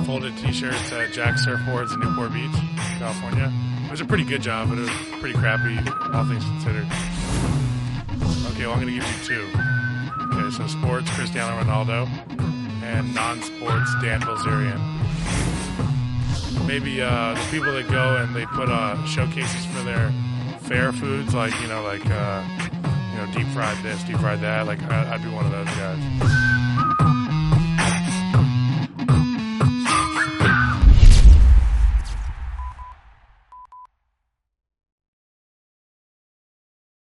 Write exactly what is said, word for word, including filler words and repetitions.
folded T-shirts at Jack's Surfboards in Newport Beach, California. It was a pretty good job, but it was pretty crappy, all things considered. Okay, well, I'm going to give you two. Okay, so sports, Cristiano Ronaldo, and non-sports, Dan Bilzerian. Maybe uh, the people that go and they put uh, showcases for their fair foods, like, you know, like, uh, you know, deep fried this, deep fried that. Like, I, I'd be one of those guys.